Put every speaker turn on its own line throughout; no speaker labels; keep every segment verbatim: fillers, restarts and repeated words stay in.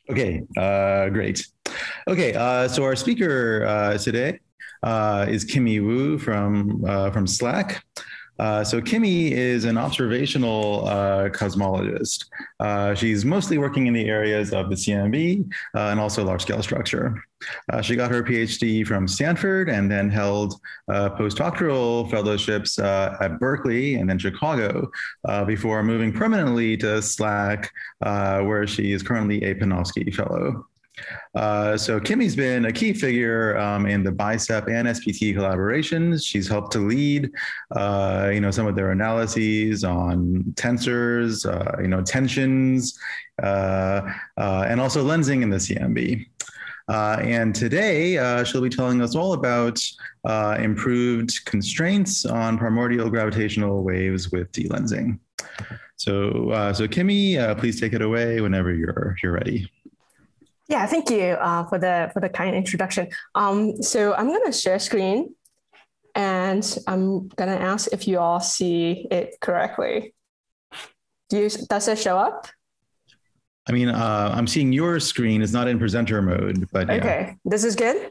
Okay, uh, great. Okay, uh, so our speaker uh, today uh, is Kimmy Wu from uh, from Slack. Uh, so Kimmy is an observational uh, cosmologist. Uh, she's mostly working in the areas of the C M B uh, and also large-scale structure. Uh, she got her PhD from Stanford and then held uh, postdoctoral fellowships uh, at Berkeley and then Chicago uh, before moving permanently to Slack, uh, where she is currently a Panofsky Fellow. Uh, so Kimmy's been a key figure um, in the BICEP and S P T collaborations. She's helped to lead, uh, you know, some of their analyses on tensors, uh, you know, tensions, uh, uh, and also lensing in the C M B. Uh, and today uh, she'll be telling us all about uh, improved constraints on primordial gravitational waves with delensing. So, uh, so Kimmy, uh, please take it away whenever you're you're ready.
Yeah, thank you uh, for the for the kind introduction. Um, so I'm going to share screen, and I'm going to ask if you all see it correctly. Do you? Does it show up?
I mean, uh, I'm seeing your screen is not in presenter mode, but yeah.
Okay, this is good.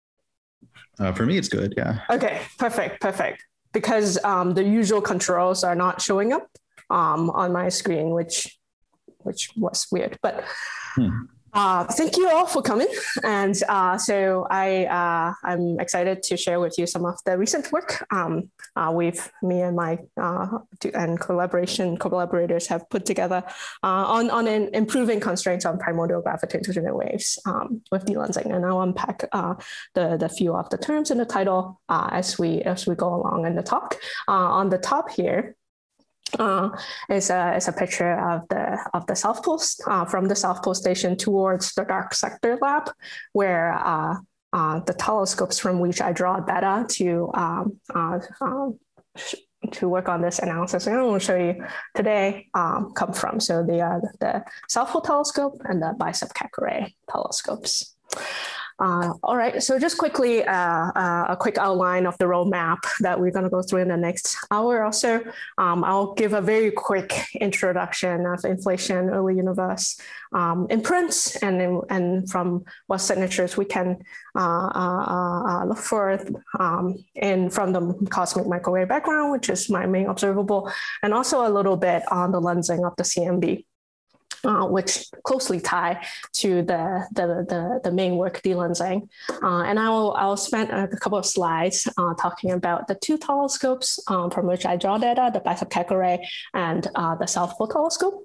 Uh, for me, it's good. Yeah.
Okay, perfect, perfect. Because um, the usual controls are not showing up um, on my screen, which which was weird, but. Hmm. Uh, thank you all for coming. And uh, so I, uh, I'm excited to share with you some of the recent work um, uh, we've, me and my uh, and collaboration collaborators have put together uh, on, on an improving constraints on primordial gravitational waves um, with delensing. And I'll unpack uh, the, the few of the terms in the title uh, as we as we go along in the talk. Uh, on the top here, Uh, is a is a picture of the of the South Pole uh, from the South Pole Station towards the Dark Sector Lab, where uh, uh, the telescopes from which I draw data to um, uh, um, to work on this analysis, and I will show you today um, come from. So they are the South Pole Telescope and the BICEP-Caquerel telescopes. Uh, all right, so just quickly, uh, uh, a quick outline of the roadmap that we're going to go through in the next hour or so. Um, I'll give a very quick introduction of inflation, early universe um, imprints, and, and from what signatures we can uh, uh, uh, look for um, in from the cosmic microwave background, which is my main observable, and also a little bit on the lensing of the C M B. Uh, which closely tie to the the the, the main work, delensing, uh, and I will I'll spend a couple of slides uh, talking about the two telescopes um, from which I draw data, the BICEP-Caquerel and uh, the South Pole Telescope.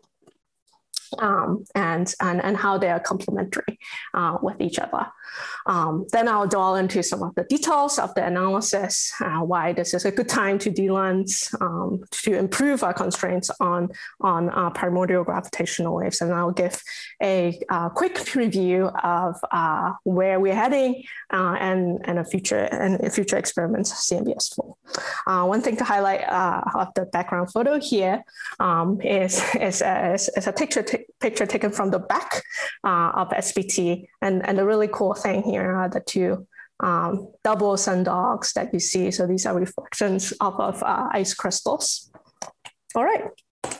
Um, and, and, and how they are complementary uh, with each other. Um, then I'll delve into some of the details of the analysis, uh, why this is a good time to delens, um, to improve our constraints on, on uh, primordial gravitational waves. And I'll give a uh, quick preview of uh, where we're heading uh, and, and a future and future experiments, C M B S four. Uh, one thing to highlight uh, of the background photo here um, is, is, a, is, is a picture picture taken from the back uh, of S P T. And, and the really cool thing here are the two um, double sundogs that you see. So these are reflections off of uh, ice crystals. All right.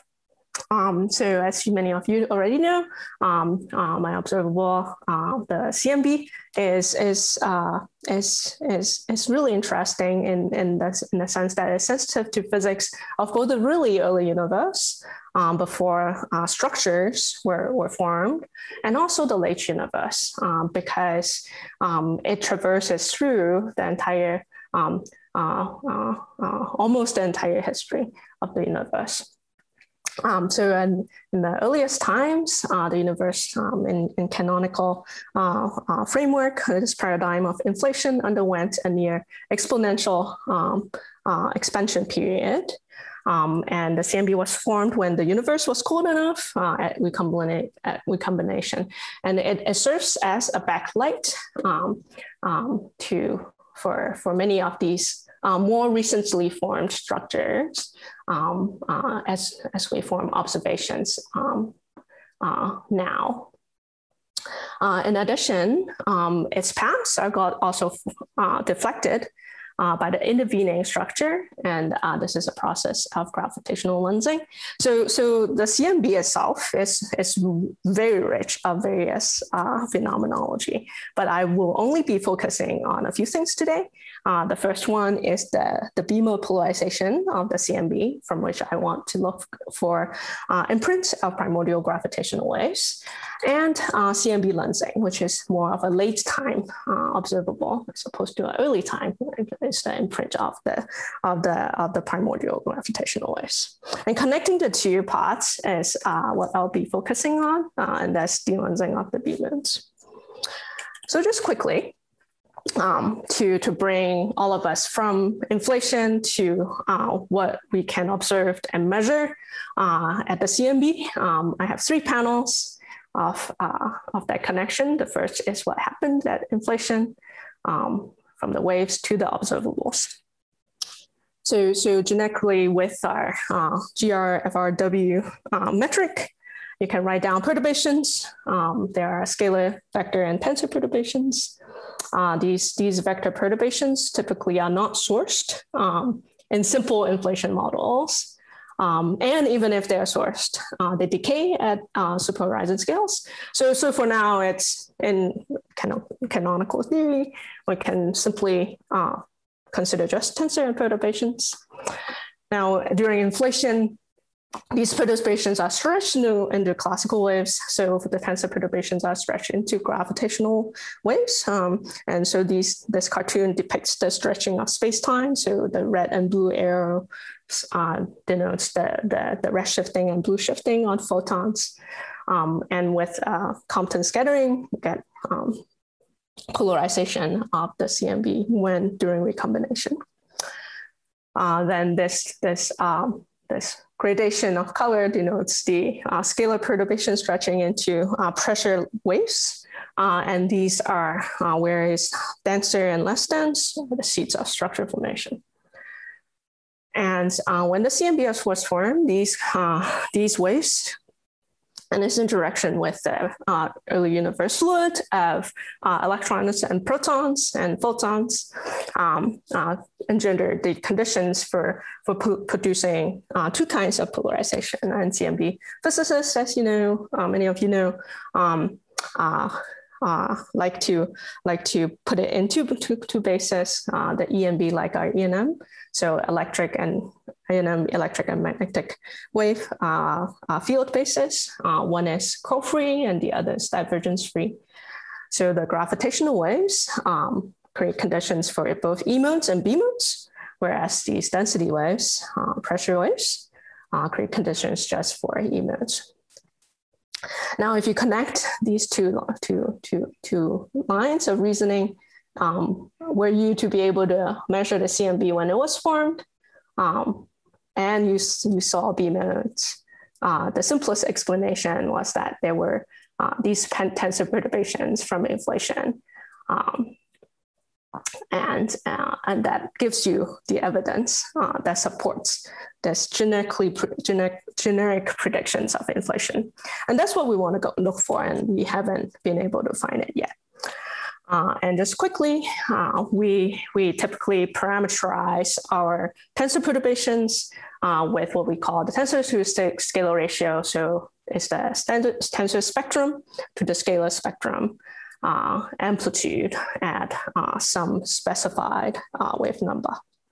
Um, so as many of you already know, um, uh, my observable, uh, the C M B is is uh, is is is really interesting in in the in the sense that it's sensitive to physics of both the really early universe um, before uh, structures were were formed, and also the late universe um, because um, it traverses through the entire um, uh, uh, uh, almost the entire history of the universe. Um, so in, in the earliest times, uh, the universe um, in, in canonical uh, uh, framework, this paradigm of inflation underwent a near exponential um, uh, expansion period. Um, and the C M B was formed when the universe was cold enough uh, at, recombina at recombination. And it, it serves as a backlight um, um, to, for, for many of these Uh, more recently formed structures um, uh, as, as we form observations um, uh, now. Uh, in addition, um, its paths are got also uh, deflected uh, by the intervening structure. And uh, this is a process of gravitational lensing. So, so the C M B itself is, is very rich of various uh, phenomenology, but I will only be focusing on a few things today. Uh, the first one is the, the B mode polarization of the C M B, from which I want to look for uh, imprints of primordial gravitational waves, and uh, C M B lensing, which is more of a late time uh, observable as opposed to an early time. It's the imprint of the, of, the, of the primordial gravitational waves. And connecting the two parts is uh, what I'll be focusing on, uh, and that's delensing of the B modes. So just quickly, Um, to, to bring all of us from inflation to uh, what we can observe and measure uh, at the C M B. Um, I have three panels of, uh, of that connection. The first is what happened at inflation um, from the waves to the observables. So, so generically with our uh, G R F R W uh, metric, you can write down perturbations. Um, there are scalar, vector, and tensor perturbations. Uh, these, these vector perturbations typically are not sourced um, in simple inflation models. Um, and even if they're sourced, uh, they decay at uh, super horizon scales. So, so for now, it's in canon canonical theory, we can simply uh, consider just tensor and perturbations. Now, during inflation, these perturbations are stretched into, into classical waves. So the tensor perturbations are stretched into gravitational waves. Um, and so these, this cartoon depicts the stretching of space-time. So the red and blue arrow uh, denotes the, the, the red shifting and blue shifting on photons. Um, and with uh, Compton scattering, we get um, polarization of the C M B when during recombination. Uh, then this, this, um, this gradation of color denotes the uh, scalar perturbation stretching into uh, pressure waves. Uh, and these are uh, where is denser and less dense, the seats of structure formation. And uh, when the C M B was formed, these, uh, these waves, and its interaction with the uh, early universe fluid of uh, electrons and protons and photons um, uh, engender the conditions for, for producing uh, two kinds of polarization. And C M B physicists, as you know, uh, many of you know, um, uh, uh, like to like to put it into two, two bases, uh, the E and B like our E and M, so electric and E and M, electric and magnetic wave uh, uh, field bases. Uh, one is co-free and the other is divergence-free. So the gravitational waves um, create conditions for both E modes and B modes, whereas these density waves, uh, pressure waves, uh, create conditions just for E modes. Now, if you connect these two, two, two, two lines of reasoning, um, were you to be able to measure the C M B when it was formed, um, and you, you saw B modes, uh, the simplest explanation was that there were uh, these tensor perturbations from inflation. Um, and, uh, and that gives you the evidence uh, that supports this generically generic, generic predictions of inflation. And that's what we want to go look for, and we haven't been able to find it yet. Uh, and just quickly, uh, we, we typically parameterize our tensor perturbations uh, with what we call the tensor to scalar ratio. So it's the standard tensor spectrum to the scalar spectrum uh, amplitude at uh, some specified uh, wave number.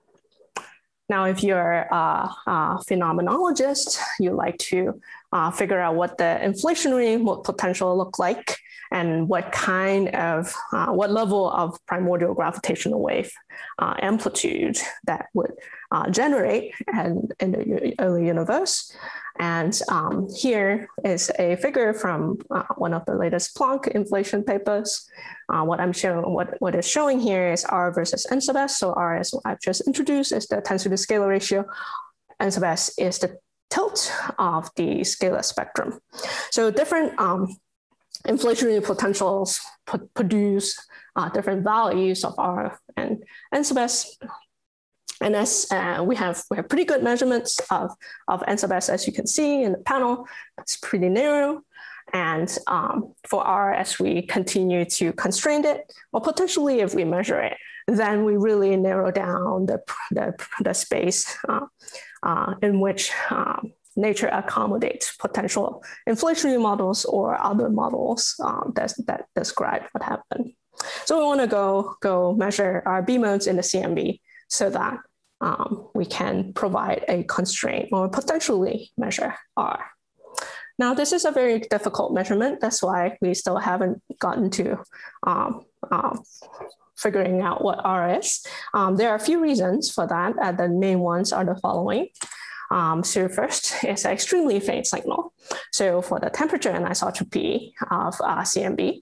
Now, if you're a, a phenomenologist, you like to uh, figure out what the inflationary potential look like and what kind of, uh, what level of primordial gravitational wave uh, amplitude that would uh, generate and, in the early universe. And um, here is a figure from uh, one of the latest Planck inflation papers. Uh, what I'm showing, what, what is showing here is R versus N sub S. So R, as I've just introduced, is the tensor to scalar ratio. N sub S is the tilt of the scalar spectrum. So different um, inflationary potentials produce uh, different values of R and N sub S. And as uh, we have we have pretty good measurements of, of N sub S, as you can see in the panel. It's pretty narrow. And um, for R, as we continue to constrain it, or potentially if we measure it, then we really narrow down the, the, the space uh, uh, in which um, nature accommodates potential inflationary models or other models um, that, that describe what happened. So we want to go, go measure our B modes in the C M B so that um, we can provide a constraint or potentially measure R. Now, this is a very difficult measurement. That's why we still haven't gotten to um, uh, figuring out what R is. Um, there are a few reasons for that. Uh, the main ones are the following. Um, so first, it's an extremely faint signal. So for the temperature anisotropy of uh, C M B,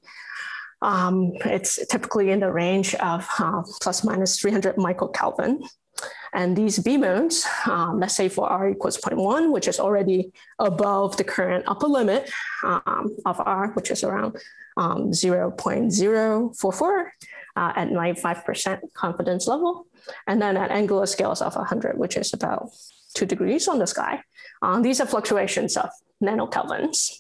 um, it's typically in the range of uh, plus minus three hundred microkelvin. And these B modes, um, let's say for R equals zero point one, which is already above the current upper limit um, of R, which is around um, zero point zero four four uh, at ninety-five percent confidence level. And then at angular scales of one hundred, which is about two degrees on the sky. Um, these are fluctuations of nanokelvins.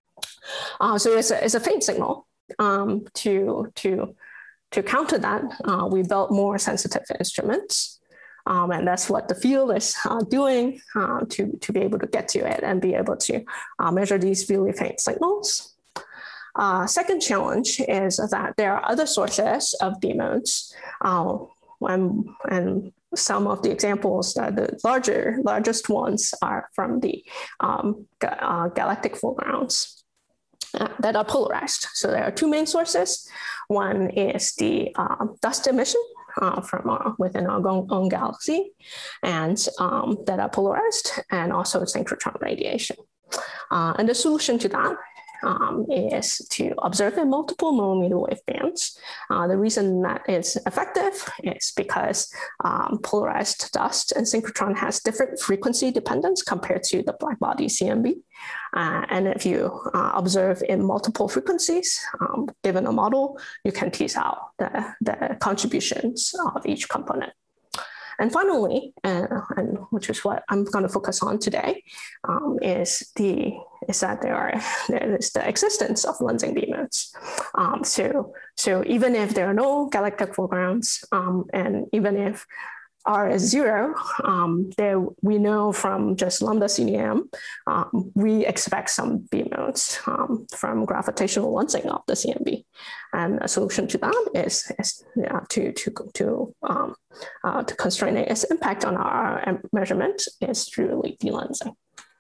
Uh, so it's a, it's a faint signal. Um, to, to, to counter that, uh, we built more sensitive instruments. Um, and that's what the field is uh, doing uh, to, to be able to get to it and be able to uh, measure these really faint signals. Uh, second challenge is that there are other sources of B modes. Uh, and, and some of the examples, that the larger, largest ones are from the um, ga uh, galactic foregrounds uh, that are polarized. So there are two main sources. One is the uh, dust emission Uh, from our, within our own, own galaxy, and um, that are polarized, and also synchrotron radiation. Uh, and the solution to that um, is to observe in multiple millimeter wave bands. Uh, the reason that is effective is because um, polarized dust and synchrotron has different frequency dependence compared to the black body C M B. Uh, and if you uh, observe in multiple frequencies, um, given a model, you can tease out the, the contributions of each component. And finally, uh, and which is what I'm going to focus on today, um, is the is that there are there is the existence of lensing B modes. Um, so so even if there are no galactic foregrounds, um, and even if R is zero, um, there we know from just lambda C D M, um, we expect some B modes um, from gravitational lensing of the C M B, and a solution to that is, is yeah, to to to um, uh, to constrain its impact on our measurement is through delensing.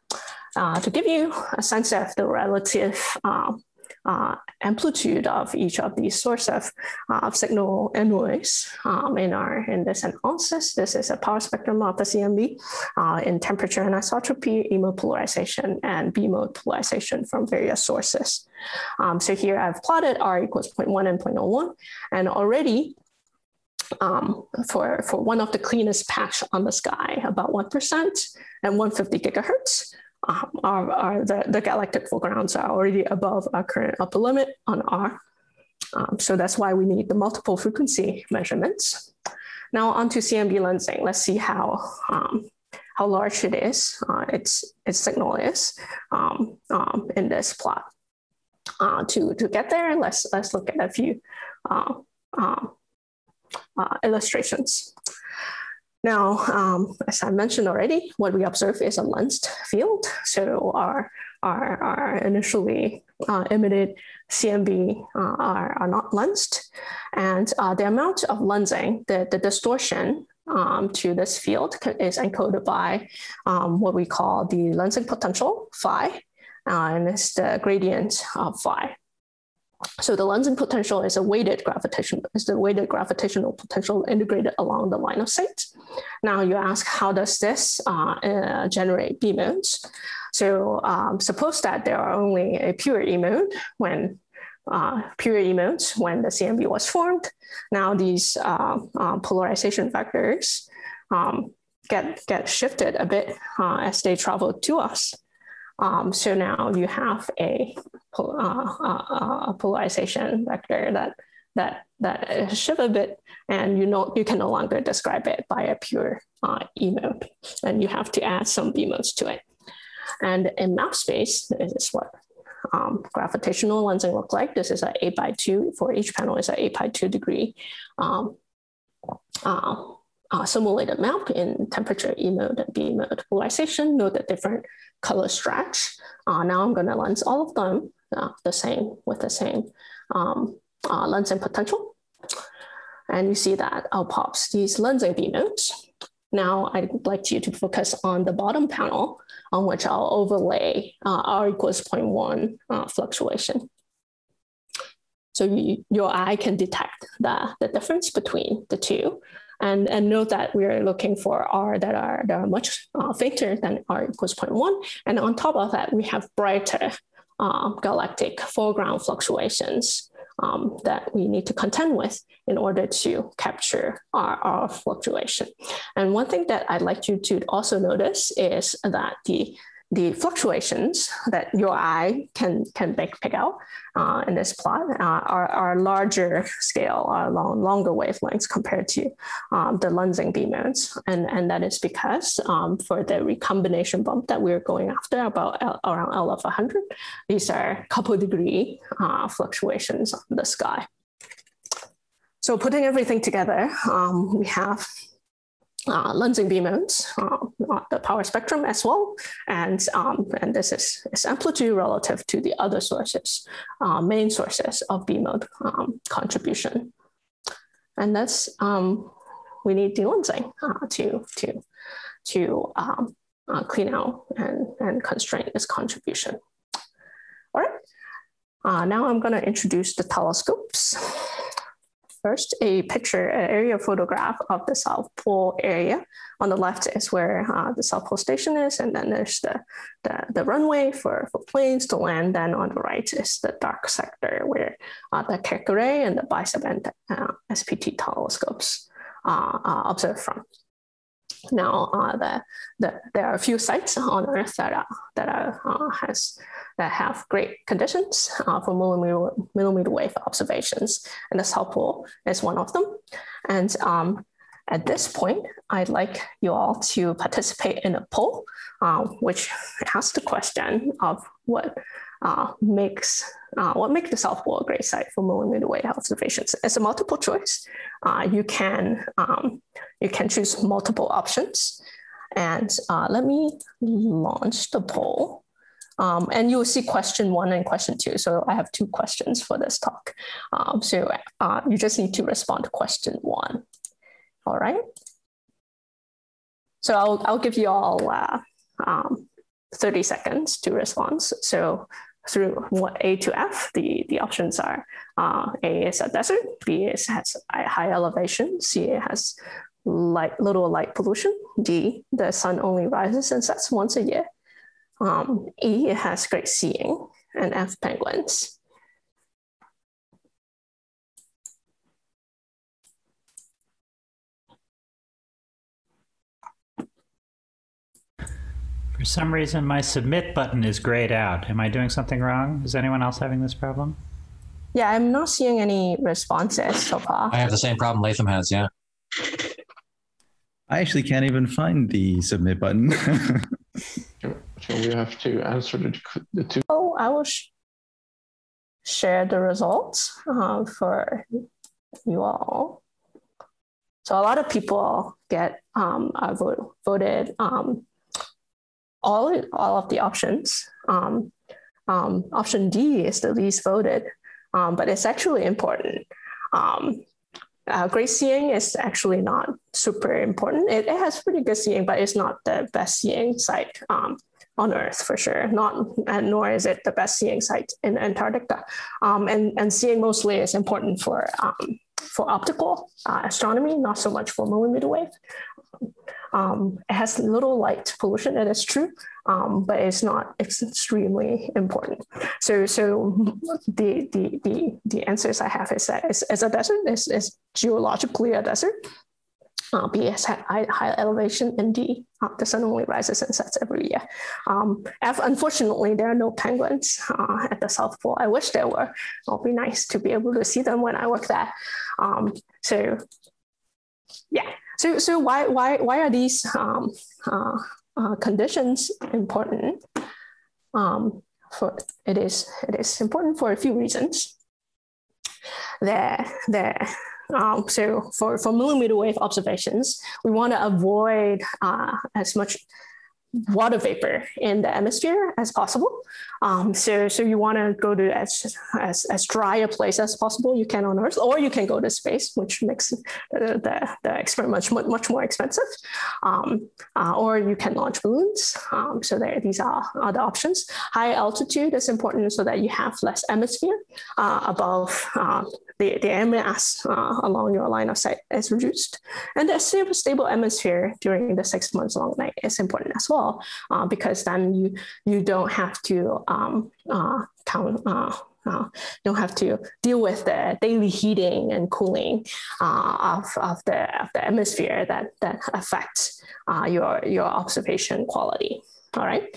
Uh, to give you a sense of the relative uh, Uh, amplitude of each of these sources of, uh, of signal and noise um, in our in this analysis. This is a power spectrum of the C M B uh, in temperature anisotropy, E mode polarization, and B mode polarization from various sources. Um, so here I've plotted R equals zero point one and zero point zero one, and already um, for, for one of the cleanest patch on the sky, about one percent and one hundred fifty gigahertz, Um, are, are the, the galactic foregrounds are already above our current upper limit on R. Um, so that's why we need the multiple frequency measurements. Now onto C M B lensing. Let's see how, um, how large it is, uh, its, its signal is um, um, in this plot. Uh, to, to get there, let's, let's look at a few uh, uh, uh, illustrations. Now, um, as I mentioned already, what we observe is a lensed field. So our, our, our initially uh, emitted C M B uh, are, are not lensed. And uh, the amount of lensing, the, the distortion um, to this field is encoded by um, what we call the lensing potential, phi, uh, and it's the gradient of phi. So the lensing potential is a weighted gravitational, is the weighted gravitational potential integrated along the line of sight. Now you ask, how does this uh, uh, generate B modes? So um, suppose that there are only a pure E mode when uh, pure E modes when the C M B was formed. Now these uh, uh, polarization vectors um, get get shifted a bit uh, as they travel to us. Um, so now you have a, uh, uh, a polarization vector that that that shift a bit, and you know you can no longer describe it by a pure uh, E mode, and you have to add some B modes to it. And in map space, this is what um, gravitational lensing look like. This is an eight by two, for each panel is an eight by two degree um, uh, uh, simulated map in temperature, E mode, and B mode polarization. Note the different color stretch. Uh, now I'm gonna lens all of them uh, the same with the same um, uh, lensing potential. And you see that out pops these lensing B modes. Now I'd like you to focus on the bottom panel, on which I'll overlay uh, R equals zero point one uh, fluctuation. So you, your eye can detect the, the difference between the two. And, and note that we're looking for R that are, that are much uh, fainter than R equals zero point one. And on top of that, we have brighter uh, galactic foreground fluctuations um, that we need to contend with in order to capture our, our fluctuation. And one thing that I'd like you to also notice is that the the fluctuations that your eye can, can pick out uh, in this plot uh, are, are larger scale, are long, longer wavelengths compared to um, the lensing B modes. And, and that is because um, for the recombination bump that we're going after, about L, around L of one hundred, these are couple degree uh, fluctuations on the sky. So putting everything together, um, we have Uh, lensing B modes, uh, the power spectrum as well, and um, and this is, is amplitude relative to the other sources, uh, main sources of B mode um, contribution, and that's um, we need delensing uh, to to to um, uh, clean out and and constrain this contribution. All right, uh, now I'm going to introduce the telescopes. First, a picture, an area photograph of the South Pole area. On the left is where uh, the South Pole Station is, and then there's the, the, the runway for, for planes to land. Then on the right is the dark sector where uh, the Keck Array and the BICEP and uh, S P T telescopes uh, uh, observe from. Now, uh, the, the, there are a few sites on Earth that are, that are uh, has that have great conditions uh, for millimeter millimeter wave observations, and the South Pole is one of them. And um, at this point, I'd like you all to participate in a poll, uh, which asks the question of what uh, makes uh, what makes the South Pole a great site for millimeter wave observations. It's a multiple choice. Uh, you can um, you can choose multiple options, and uh, let me launch the poll. Um, and you will see question one and question two. So I have two questions for this talk. Um, so uh, you just need to respond to question one. All right. So I'll, I'll give you all uh, um, thirty seconds to respond. So through what A to F, the, the options are uh, A is a desert, B is has high elevation, C has light, little light pollution, D, the sun only rises and sets once a year. Um, E, it has great seeing, and F, penguins.
For some reason, my submit button is grayed out. Am I doing something wrong? Is anyone else having this problem?
Yeah, I'm not seeing any responses so far.
I have the same problem Latham has, yeah.
I actually can't even find the submit button.
So we have to answer the, the two.
Oh, I will sh share the results uh, for you all. So a lot of people get um, uh, vote, voted um, all, all of the options. Um, um, option D is the least voted, um, but it's actually important. Um, Uh, great seeing is actually not super important. It, it has pretty good seeing, but it's not the best seeing site um, on Earth for sure. Not, and nor is it the best seeing site in Antarctica. Um, and, and seeing mostly is important for um, for optical uh, astronomy, not so much for millimeter wave. Um, it has little light pollution, that is true, um, but it's not extremely important. So, so the the the, the answers I have is that it's, it's a desert, it's, it's geologically a desert. Uh, B has high, high elevation, and D, uh, the sun only rises and sets every year. Um, F, unfortunately, there are no penguins uh, at the South Pole. I wish there were. It'll be nice to be able to see them when I work there. Um, so, yeah. So, so why, why, why are these um, uh, uh, conditions important? Um, for it is it is important for a few reasons. There, there. Um, so for, for millimeter wave observations, we want to avoid uh, as much water vapor in the atmosphere as possible. Um, so, so you want to go to as, as, as dry a place as possible you can on Earth, or you can go to space, which makes the, the, the experiment much, much more expensive. Um, uh, or you can launch balloons. Um, so there, these are other options. High altitude is important so that you have less atmosphere uh, above uh, the, the air mass uh, along your line of sight is reduced. And the stable, stable atmosphere during the six months long night is important as well, uh, because then you, you don't have to um, uh, count, uh, uh, don't have to deal with the daily heating and cooling uh, of, of, the, of the atmosphere that, that affects uh, your, your observation quality. All right.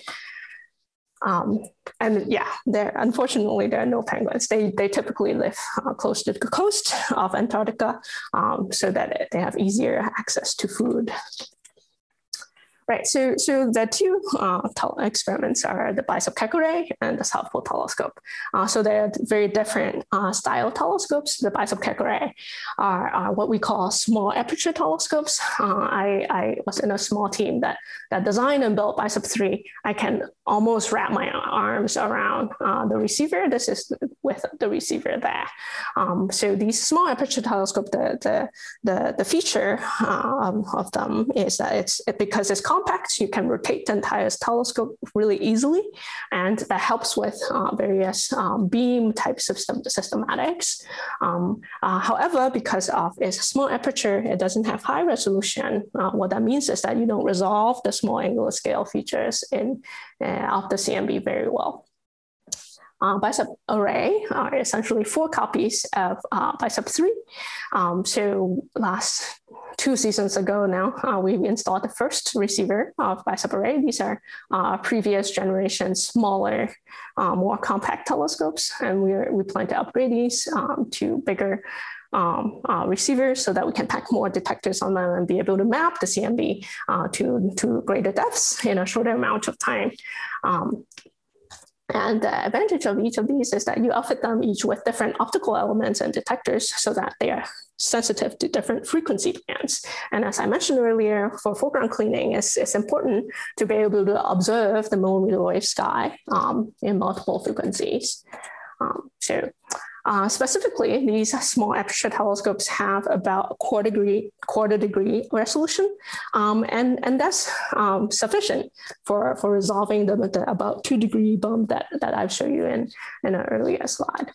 Um, and yeah, there unfortunately there are no penguins. They they typically live uh, close to the coast of Antarctica, um, so that they have easier access to food. Right, so, so the two uh, experiments are the BICEP-Keck array and the South Pole Telescope. Uh, so they're very different uh, style telescopes. The BICEP-Keck array are, are what we call small aperture telescopes. Uh, I, I was in a small team that, that designed and built BICEP three. I can almost wrap my arms around uh, the receiver. This is with the receiver there. Um, so these small aperture telescope, the, the, the, the feature uh, of them is that it's it, because it's compact, you can rotate the entire telescope really easily, and that helps with uh, various um, beam type system systematics. Um, uh, however, because of its small aperture, it doesn't have high resolution. Uh, what that means is that you don't resolve the small angular scale features in uh, of the C M B very well. Uh, BICEP array are essentially four copies of uh, BICEP three. Um, so last two seasons ago now, uh, we installed the first receiver of BICEP array. These are uh, previous generation smaller, uh, more compact telescopes, and we we plan to upgrade these um, to bigger Um, uh, receivers so that we can pack more detectors on them and be able to map the C M B uh, to, to greater depths in a shorter amount of time. Um, And the advantage of each of these is that you outfit them each with different optical elements and detectors so that they are sensitive to different frequency bands. And as I mentioned earlier, for foreground cleaning, it's, it's important to be able to observe the millimeter wave sky um, in multiple frequencies. Um, so uh, specifically, these small aperture telescopes have about a quarter degree, quarter degree resolution, um, and, and that's um, sufficient for, for resolving the, the about two degree bump that, that I've shown you in, in an earlier slide.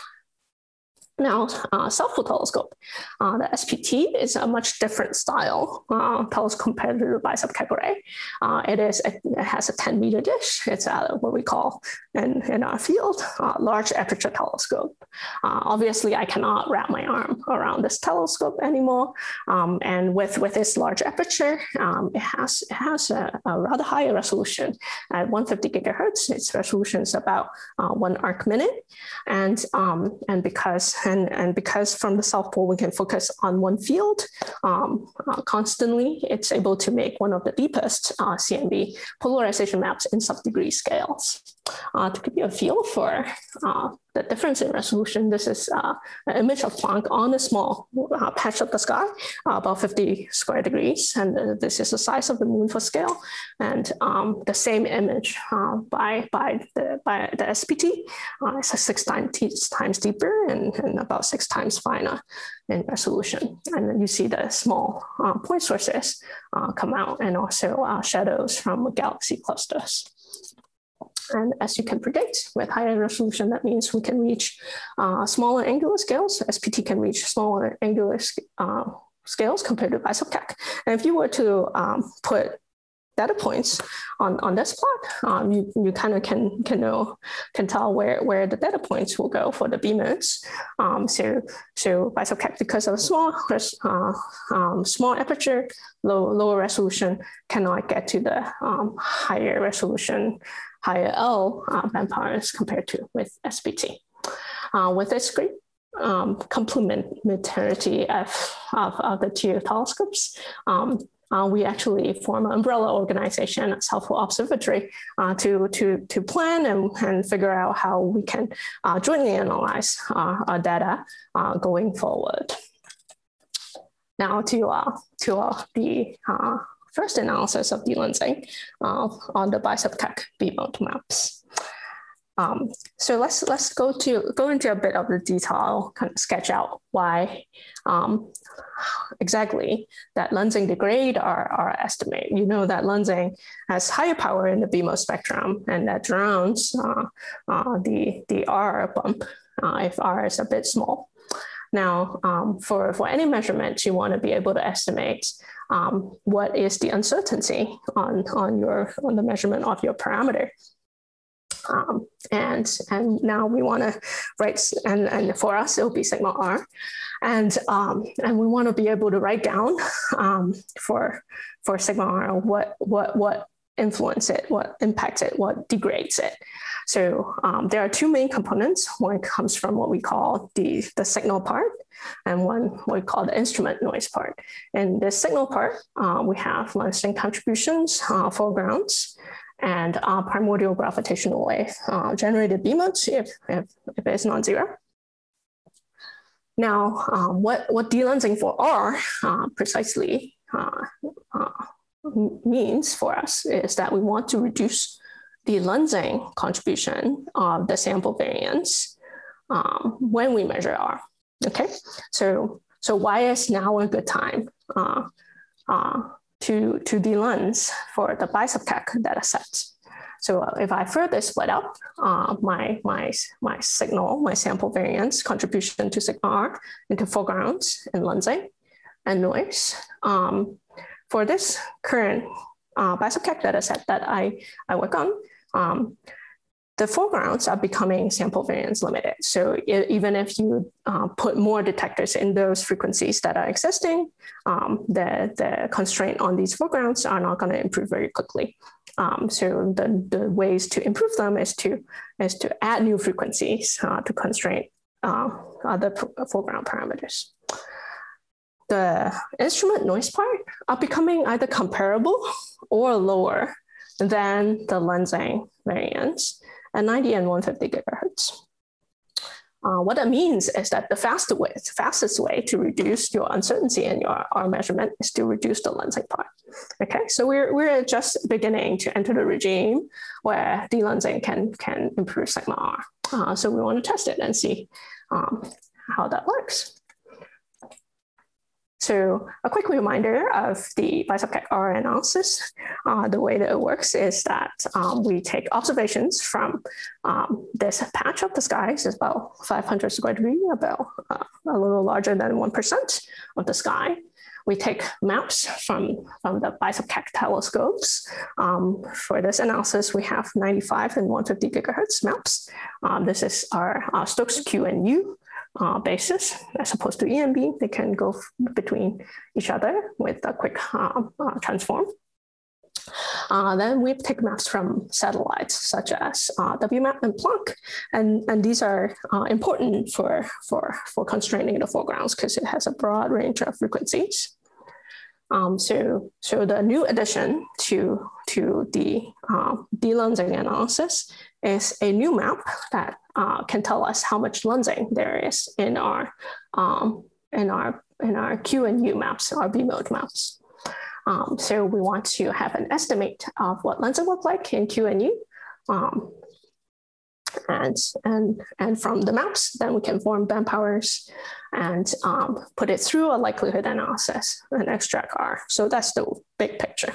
Now, uh, South Pole Telescope, uh, the S P T is a much different style uh, telescope compared to the BICEP-Keck array. Uh, it is it has a ten meter dish. It's uh, what we call in, in our field uh, large aperture telescope. Uh, obviously, I cannot wrap my arm around this telescope anymore. Um, and with with its large aperture, um, it has it has a, a rather higher resolution at one hundred fifty gigahertz. Its resolution is about uh, one arc minute, and um, and because And, and because from the South Pole, we can focus on one field um, uh, constantly, it's able to make one of the deepest uh, C M B polarization maps in sub-degree scales. Uh, to give you a feel for uh, the difference in resolution, this is uh, an image of Planck on a small uh, patch of the sky, uh, about fifty square degrees. And uh, this is the size of the moon for scale. And um, the same image uh, by, by, the, by the S P T uh, is six times, times deeper and, and about six times finer in resolution. And then you see the small uh, point sources uh, come out, and also uh, shadows from galaxy clusters. And as you can predict, with higher resolution, that means we can reach uh, smaller angular scales. S P T can reach smaller angular uh, scales compared to BICEP-Keck. And if you were to um, put data points on, on this plot, um, you, you kind of can can know can tell where, where the data points will go for the B modes. Um, so so BICEP-Keck, because of small uh, um, small aperture, low lower resolution, cannot get to the um, higher resolution, higher L uh, band powers compared to with S P T. Uh, with this great um, complementarity of, of, of the two telescopes, um, uh, we actually form an umbrella organization, a South Pole Observatory, uh, to, to, to plan and, and figure out how we can uh, jointly analyze uh, our data uh, going forward. Now to, uh, to uh, the uh, first analysis of delensing uh, on the BICEP-Keck B-mode maps. Um, so let's let's go to go into a bit of the detail, kind of sketch out why um, exactly that lensing degrade our, our estimate. You know that lensing has higher power in the B-mode spectrum, and that drowns uh, uh, the the R bump uh, if R is a bit small. Now, um, for for any measurement, you want to be able to estimate um, what is the uncertainty on on your on the measurement of your parameter. Um, and and now we want to write, and, and for us, it'll be sigma R. And, um, and we want to be able to write down um, for, for sigma R what, what, what influence it, what impacts it, what degrades it. So um, there are two main components. One comes from what we call the, the signal part, and one what we call the instrument noise part. In the signal part, uh, we have lensing contributions, uh, foregrounds, and uh, primordial gravitational wave uh, generated B-modes if, if, if it's non-zero. Now, um, what, what delensing for R uh, precisely uh, uh, means for us is that we want to reduce the lensing contribution of the sample variance um, when we measure R, okay? So, so why is now a good time uh, uh, to, to delens for the BICEP-Keck data set? So if I further split up uh, my, my, my signal, my sample variance contribution to sigma R into foregrounds and lensing and noise, um, for this current uh, BICEP-Keck data set that I, I work on, um, the foregrounds are becoming sample variance limited. So it, even if you uh, put more detectors in those frequencies that are existing, um, the, the constraint on these foregrounds are not going to improve very quickly. Um, so the, the ways to improve them is to, is to add new frequencies uh, to constrain uh, other foreground parameters. The instrument noise part are becoming either comparable or lower than the lensing variance at ninety and one hundred fifty gigahertz. Uh, what that means is that the fastest way, fastest way to reduce your uncertainty in your R measurement is to reduce the lensing part. Okay, so we're, we're just beginning to enter the regime where delensing can, can improve sigma R. Uh, so we want to test it and see um, how that works. So a quick reminder of the BICEP-Keck R analysis. Uh, the way that it works is that um, we take observations from um, this patch of the sky. It's about five hundred square degrees, about uh, a little larger than one percent of the sky. We take maps from, from the BICEP-Keck telescopes. Um, for this analysis, we have ninety-five and one hundred fifty gigahertz maps. Um, this is our uh, Stokes Q and U. Uh, basis as opposed to E and B. They can go between each other with a quick uh, uh, transform. Uh, then we take maps from satellites such as uh, W MAP and Planck, and, and these are uh, important for, for, for constraining the foregrounds because it has a broad range of frequencies. Um, so, so the new addition to, to the uh, delensing analysis is a new map that uh, can tell us how much lensing there is in our um, in our in our Q and U maps, our B-mode maps. Um, so we want to have an estimate of what lensing look like in Q and U, um, and and and from the maps, then we can form band powers and um, put it through a likelihood analysis and extract R. So that's the big picture.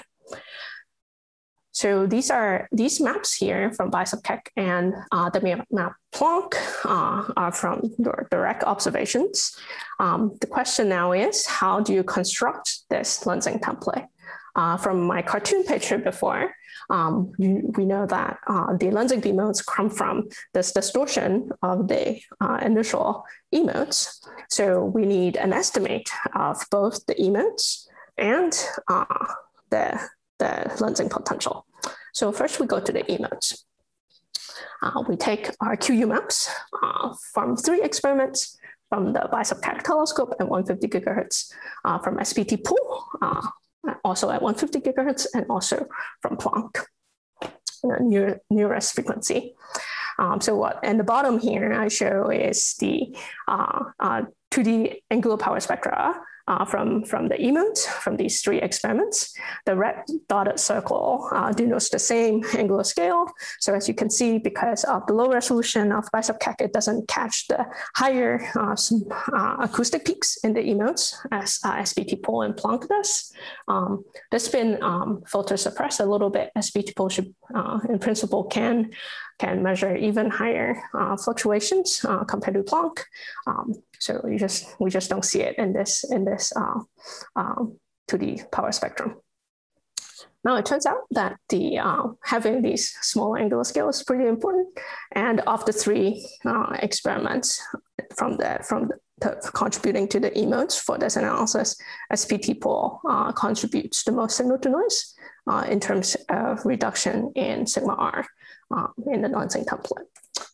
So these are these maps here from BICEP-Keck and uh, W MAP Planck uh, are from your direct observations. Um, the question now is, how do you construct this lensing template? Uh, from my cartoon picture before, um, you, we know that uh, the lensing B-modes come from this distortion of the uh, initial E-modes. So we need an estimate of both the E-modes and uh, the the lensing potential. So first we go to the E-modes. Uh, we take our Q U maps uh, from three experiments from the BICEP-Keck telescope at one hundred fifty gigahertz uh, from S P T pool uh, also at one hundred fifty gigahertz, and also from Planck, the near, nearest frequency. Um, so what, and the bottom here I show is the uh, uh, two D angular power spectra uh, from, from the E MODE, from these three experiments. The red dotted circle uh, denotes the same angular scale. So as you can see, because of the low resolution of BICEP-CAC, it doesn't catch the higher uh, some, uh, acoustic peaks in the E MODEs as uh, S B T P O L and Planck does. Um, this been um, filter suppressed a little bit. S B T P O L should, uh, in principle, can can measure even higher uh, fluctuations uh, compared to Planck. Um, so we just we just don't see it in this in this uh, um, two D power spectrum. Now it turns out that the uh, having these small angular scales is pretty important. And of the three uh, experiments from the from the, the contributing to the E MODEs for this analysis, S B T P O L uh, contributes the most signal to noise uh, in terms of reduction in sigma R. Um, in the Lansing template.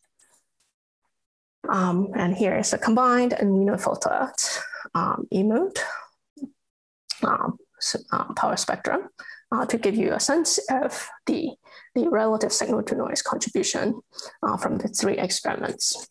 Um, and here is a combined and immunofiltered um, E MODE um, so, uh, power spectrum uh, to give you a sense of the, the relative signal to noise contribution uh, from the three experiments.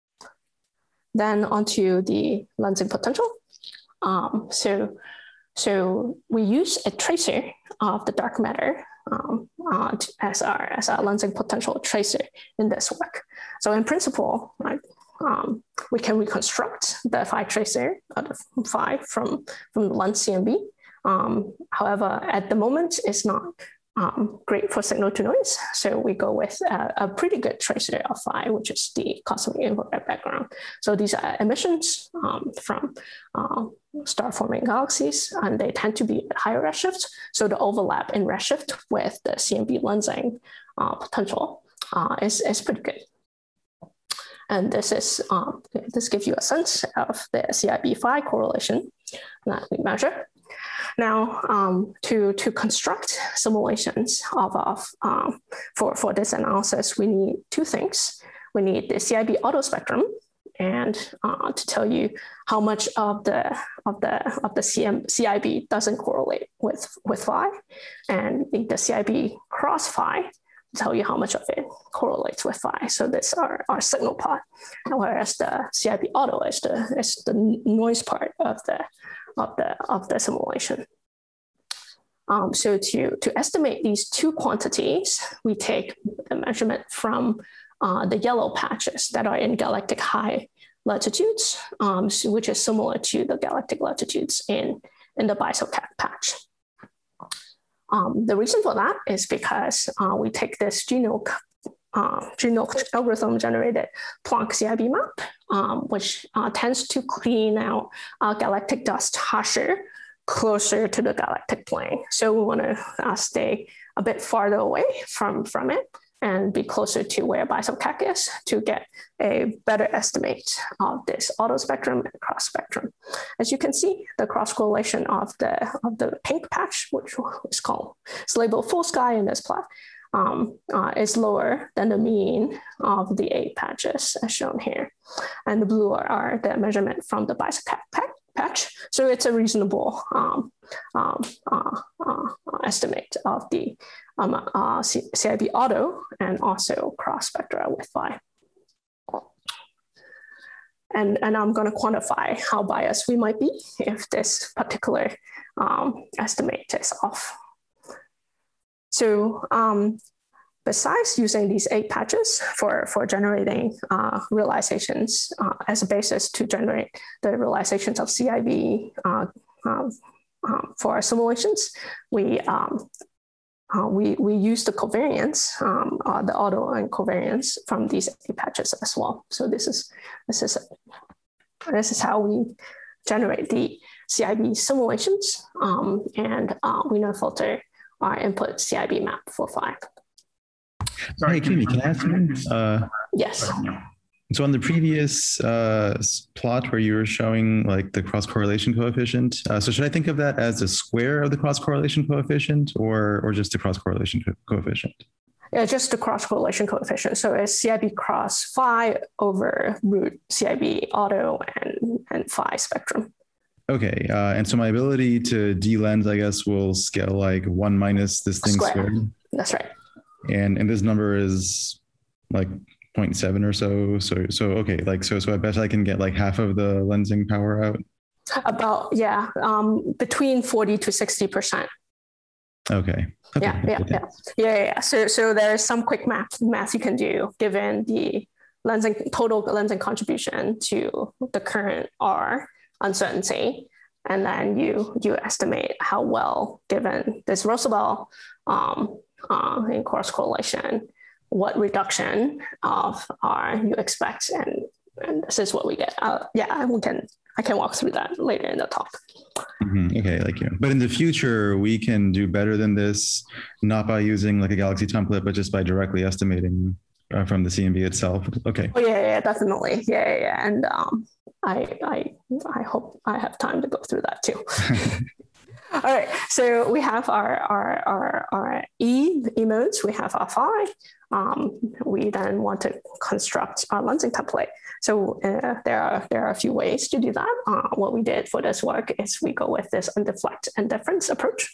Then onto the lensing potential. Um, so, so we use a tracer of the dark matter Um, uh, as our as our lensing potential tracer in this work. So in principle, right, um, we can reconstruct the phi tracer out of phi from from the lens C M B. Um, however, at the moment, it's not um, great for signal to noise. So we go with a, a pretty good tracer of phi, which is the cosmic infrared background. So these are emissions um, from uh, star-forming galaxies, and they tend to be at higher redshift. So the overlap in redshift with the C M B lensing uh, potential uh, is, is pretty good. And this is um, this gives you a sense of the C I B phi correlation that we measure. Now, um, to, to construct simulations of, of um, for, for this analysis, we need two things. We need the C I B auto spectrum, and uh, to tell you how much of the of the of the C M, C I B doesn't correlate with with phi, and the C I B cross phi to tell you how much of it correlates with phi. So this are our signal part, whereas the C I B auto is the is the noise part of the of the of the simulation. Um, so to to estimate these two quantities, we take the measurement from uh, the yellow patches that are in galactic high latitudes, um, so which is similar to the galactic latitudes in, in the BICEP-CAC patch. Um, the reason for that is because uh, we take this GNOC, uh, GNOC algorithm generated Planck C I B map, um, which uh, tends to clean out uh, galactic dust harsher closer to the galactic plane. So we want to uh, stay a bit farther away from, from it and be closer to where BICEP-CAC is to get a better estimate of this auto spectrum and cross spectrum. As you can see, the cross correlation of the of the pink patch, which is called, it's labeled full sky in this plot, um, uh, is lower than the mean of the eight patches as shown here. And the blue are, are the measurement from the BICEP-CAC patch. So it's a reasonable um, um, uh, uh, estimate of the um, uh, C I B auto and also cross spectra with phi. And, and I'm going to quantify how biased we might be if this particular um, estimate is off. So um, besides using these eight patches for, for generating uh, realizations uh, as a basis to generate the realizations of C I B uh, um, um, for our simulations, we um, uh, we we use the covariance, um, uh, the auto and covariance from these eight patches as well. So this is this is this is how we generate the C I B simulations, um, and uh, we now filter our input C I B map for phi.
Sorry, Kimi, can I ask you? Uh,
yes.
So on the previous uh, plot where you were showing like the cross correlation coefficient, uh, so should I think of that as the square of the cross correlation coefficient, or or just the cross correlation co coefficient?
Yeah, just the cross correlation coefficient. So it's C I B cross phi over root C I B auto and, and phi spectrum.
Okay, uh, and so my ability to de-lens, I guess, will scale like one minus this thing
Square.
squared.
That's right.
And and this number is like zero point seven or so. So so okay, like so so I bet I can get like half of the lensing power out.
About yeah, um, between forty to sixty percent.
Okay. okay.
Yeah, yeah,
okay.
yeah, yeah, yeah. So so there's some quick math math you can do given the lensing total lensing contribution to the current R uncertainty, and then you you estimate how well, given this Roosevelt um, uh, in cross correlation, what reduction of R you expect, and and this is what we get. Uh, yeah, we can I can walk through that later in the talk.
Mm-hmm. Okay, like you. But in the future, we can do better than this, not by using like a Galaxy template, but just by directly estimating uh, from the C M B itself. Okay.
Oh yeah, yeah, definitely. Yeah, yeah, yeah. And um, I, I, I hope I have time to go through that too. All right. So we have our our our, our E E modes. We have our phi. Um, we then want to construct our lensing template. So uh, there are there are a few ways to do that. Uh, what we did for this work is we go with this undeflect and difference approach.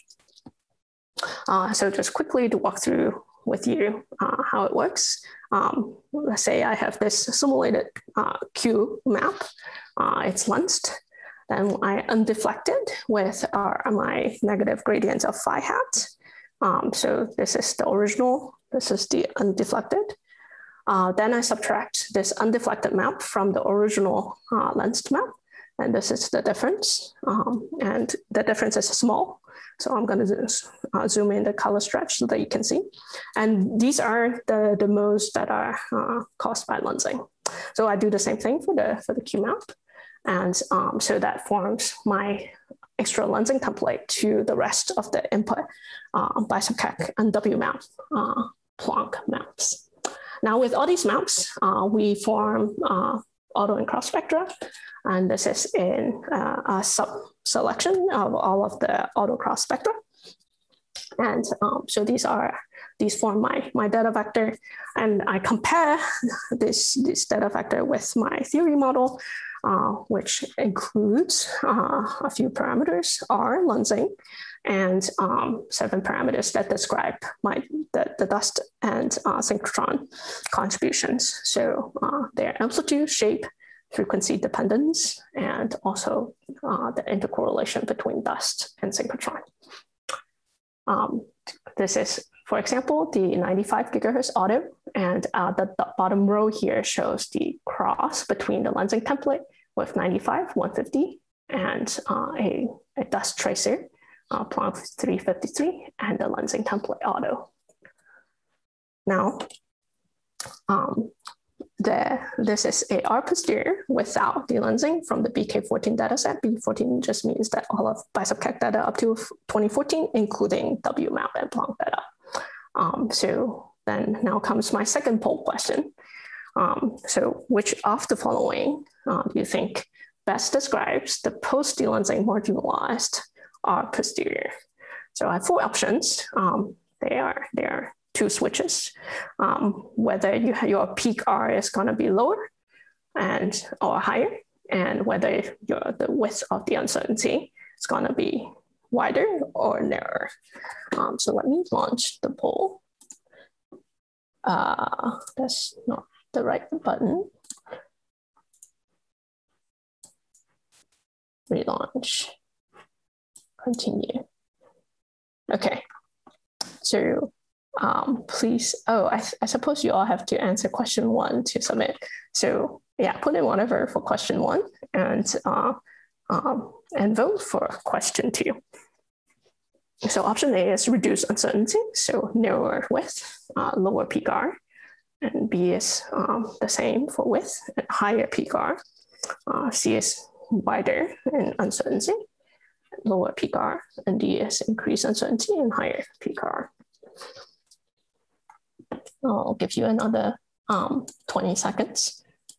Uh, so just quickly to walk through with you uh, how it works. Um, let's say I have this simulated uh, Q map. Uh, it's lensed. Then I undeflected with our, my negative gradients of phi hat. Um, so this is the original. This is the undeflected. Uh, then I subtract this undeflected map from the original uh, lensed map. And this is the difference. Um, and the difference is small. So I'm going to uh, zoom in the color stretch so that you can see. And these are the, the modes that are uh, caused by lensing. So I do the same thing for the, for the Q map. And um, so that forms my extra lensing template to the rest of the input uh, BISEPCAC and W map uh, Planck maps. Now with all these maps, uh, we form uh, auto and cross spectra. And this is in uh, a sub-selection of all of the auto cross spectra. And um, so these are, these form my, my data vector. And I compare this, this data vector with my theory model, uh, which includes uh, a few parameters, R, lensing, and um, seven parameters that describe my the, the dust and uh, synchrotron contributions. So uh, their amplitude, shape, frequency dependence, and also uh, the intercorrelation between dust and synchrotron. Um, this is, for example, the ninety-five gigahertz auto, and uh, the, the bottom row here shows the cross between the lensing template with ninety-five, one fifty, and uh, a, a dust tracer, uh, Planck three fifty-three, and the lensing template auto. Now, um, The, this is a R posterior without delensing from the B K fourteen dataset. B K fourteen just means that all of BISEPCAC data up to twenty fourteen, including W map and Planck data. Um, so then now comes my second poll question. Um, so which of the following uh, do you think best describes the post-delensing marginalized R posterior? So I have four options. Um, they are, they are two switches, um, whether you have, your peak R is going to be lower and or higher, and whether your, the width of the uncertainty is going to be wider or narrower. Um, so let me launch the poll. Uh, that's not the right button. Relaunch. Continue. Okay. So Um, please, oh, I, I suppose you all have to answer question one to submit. So yeah, put in whatever for question one and, uh, um, and vote for question two. So option A is reduce uncertainty, so narrower width, uh, lower peak R, and B is um, the same for width, higher peak R. Uh, C is wider in uncertainty, lower peak R, and D is increased uncertainty and higher peak R. I'll give you another um, twenty seconds.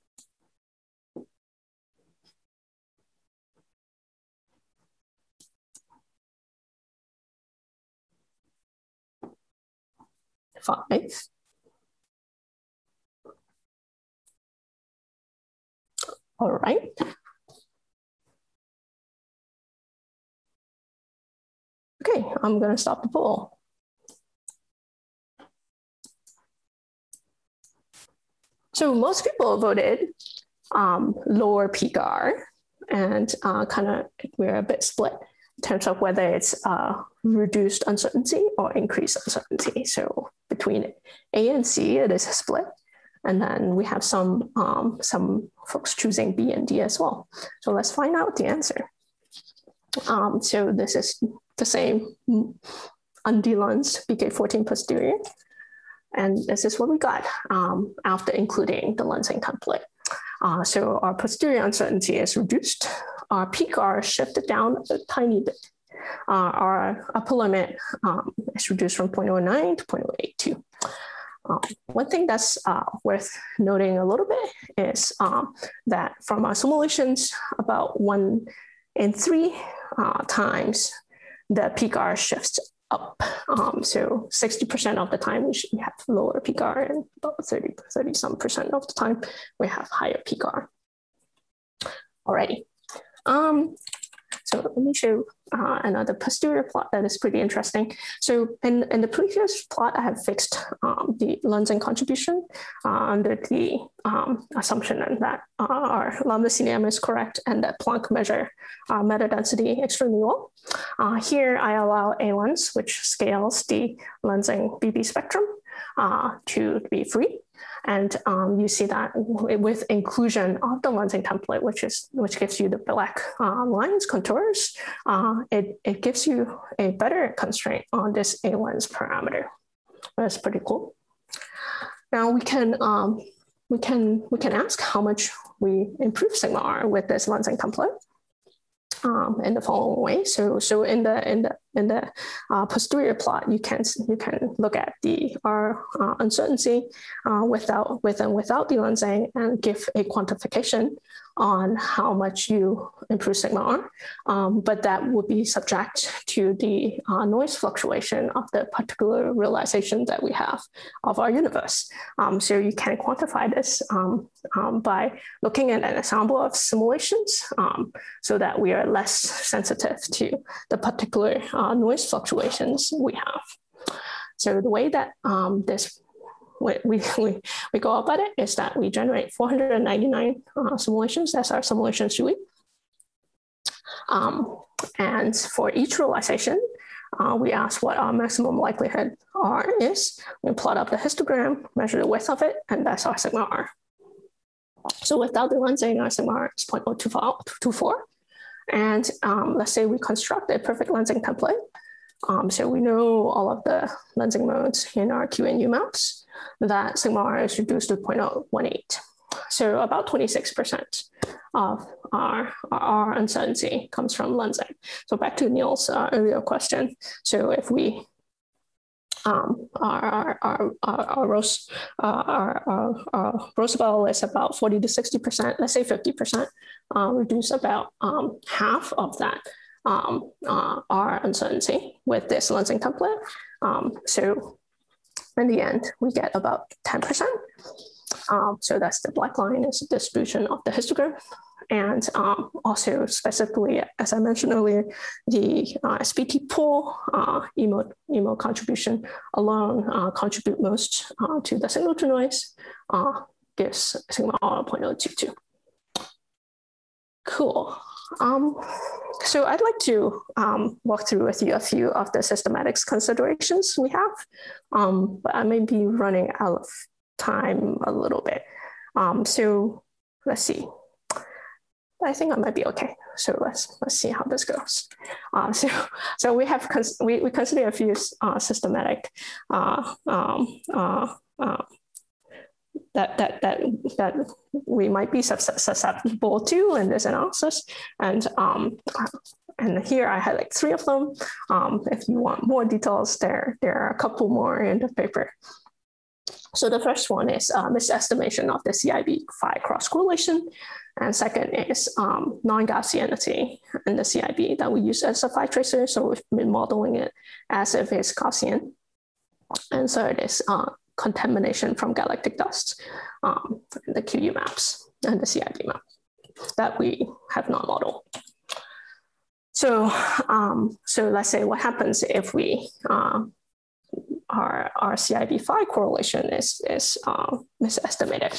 Five. All right. Okay, I'm going to stop the poll. So most people voted um, lower P G A R, and uh, kind of we're a bit split in terms of whether it's uh, reduced uncertainty or increased uncertainty. So between A and C, it is a split. And then we have some, um, some folks choosing B and D as well. So let's find out the answer. Um, so this is the same undelunsed B K fourteen posterior. And this is what we got um, after including the lensing template. Uh, so our posterior uncertainty is reduced. Our P G A R shifted down a tiny bit. Uh, our upper limit um, is reduced from zero point zero nine to zero point zero eight two. Um, one thing that's uh, worth noting a little bit is um, that from our simulations, about one in three uh, times, the P G A R shifts up. Um, so sixty percent of the time we should have lower P G A R, and about thirty, thirty some percent of the time we have higher P G A R. Alrighty. Um, so let me show uh, another posterior plot that is pretty interesting. So in, in the previous plot, I have fixed um, the lensing contribution uh, under the um, assumption that uh, our lambda C D M is correct and that Planck measure uh, meta density extremely well. Uh, here I allow A lens, which scales the lensing B B spectrum uh, to be free. And um, you see that with inclusion of the lensing template, which is which gives you the black uh, lines, contours, uh, it, it gives you a better constraint on this A lens parameter. That's pretty cool. Now we can um, we can we can ask how much we improve sigma R with this lensing template. Um, in the following way. So, so in the in the in the uh, posterior plot, you can you can look at the R uh, uncertainty uh, without with and without the lensing and give a quantification on how much you improve sigma R. Um, but that would be subject to the uh, noise fluctuation of the particular realization that we have of our universe. Um, so you can quantify this um, um, by looking at an ensemble of simulations um, so that we are less sensitive to the particular uh, noise fluctuations we have. So the way that um, this we, we, we, we go about it is that we generate four hundred ninety-nine uh, simulations. That's our simulation suite. Um, and for each realization, uh, we ask what our maximum likelihood R is. We plot up the histogram, measure the width of it, and that's our sigma R. So without the lensing, our sigma R is zero point zero two four. And um, let's say we construct a perfect lensing template. Um, so we know all of the lensing modes in our Q and U maps. That sigma R is reduced to zero point zero one eight. So about twenty-six percent of our, our uncertainty comes from lensing. So back to Neil's uh, earlier question. So if we, um, our, our, our, our, our, Rose, uh, our, our, our Rosabelle is about forty to sixty percent, let's say fifty percent, uh, reduce about um, half of that um, uh, our uncertainty with this lensing template. Um, so in the end, we get about ten percent. Um, so that's the black line is the distribution of the histogram. And um, also specifically, as I mentioned earlier, the uh, S P T pool, uh, E M O, E M O contribution alone uh, contribute most uh, to the signal to noise, uh, gives sigma R zero point zero two two. Cool. Um, so I'd like to um, walk through with you a few of the systematics considerations we have, um, but I may be running out of time a little bit. Um, so let's see. I think I might be okay. So let's let's see how this goes. Uh, so so we have cons we we consider a few uh, systematic uh, um, uh, uh, that that that that we might be susceptible to in this analysis, and um, and here I highlight three of them. Um, if you want more details, there there are a couple more in the paper. So the first one is uh, misestimation of the C I B phi cross correlation. And second is um, non-Gaussianity in the C I B that we use as a phi tracer. So we've been modeling it as if it's Gaussian. And third is uh, contamination from galactic dust um, in the Q U maps and the C I B map that we have not modeled. So so, um, so let's say what happens if we uh, our our C I B five correlation is is uh, misestimated.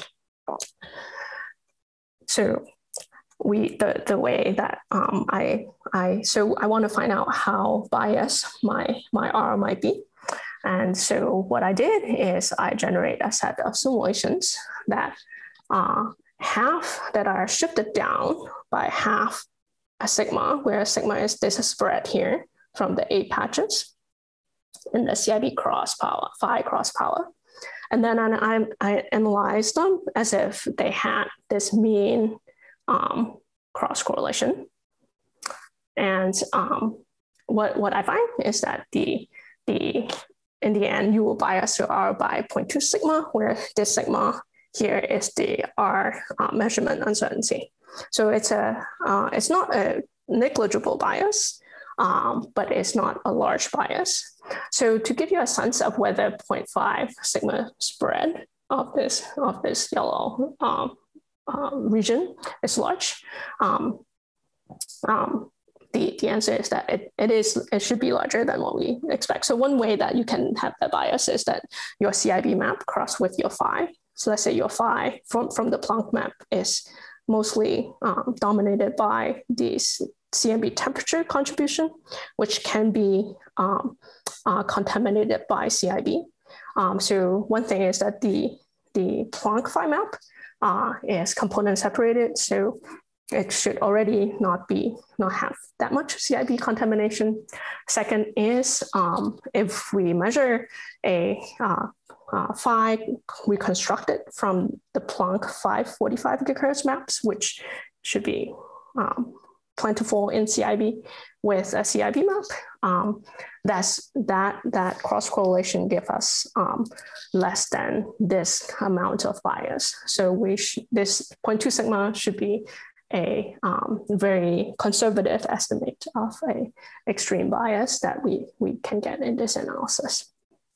So we the the way that um, I I so I want to find out how biased my my R might be, and so what I did is I generate a set of simulations that uh, half that are shifted down by half a sigma, where sigma is this spread here from the eight patches in the C I B cross power, phi cross power. And then I, I, I analyzed them as if they had this mean um, cross correlation. And um, what, what I find is that the, the, in the end, you will bias your R by zero point two sigma, where this sigma here is the R uh, measurement uncertainty. So it's a uh, it's not a negligible bias, um, but it's not a large bias. So to give you a sense of whether zero point five sigma spread of this of this yellow um, uh, region is large, um, um, the the answer is that it, it is it should be larger than what we expect. So one way that you can have the bias is that your C I B map cross with your phi. So let's say your phi from from the Planck map is mostly um, dominated by this C M B temperature contribution, which can be um, uh, contaminated by C I B. Um, so one thing is that the, the Planck phi map uh, is component separated, so it should already not be, not have that much C I B contamination. Second is um, if we measure a uh, Uh, phi reconstructed from the Planck five forty-five gigahertz maps, which should be um, plentiful in C I B with a C I B map. Um, that's that that cross correlation give us um, less than this amount of bias. So we sh- this zero point two sigma should be a um, very conservative estimate of a extreme bias that we we can get in this analysis.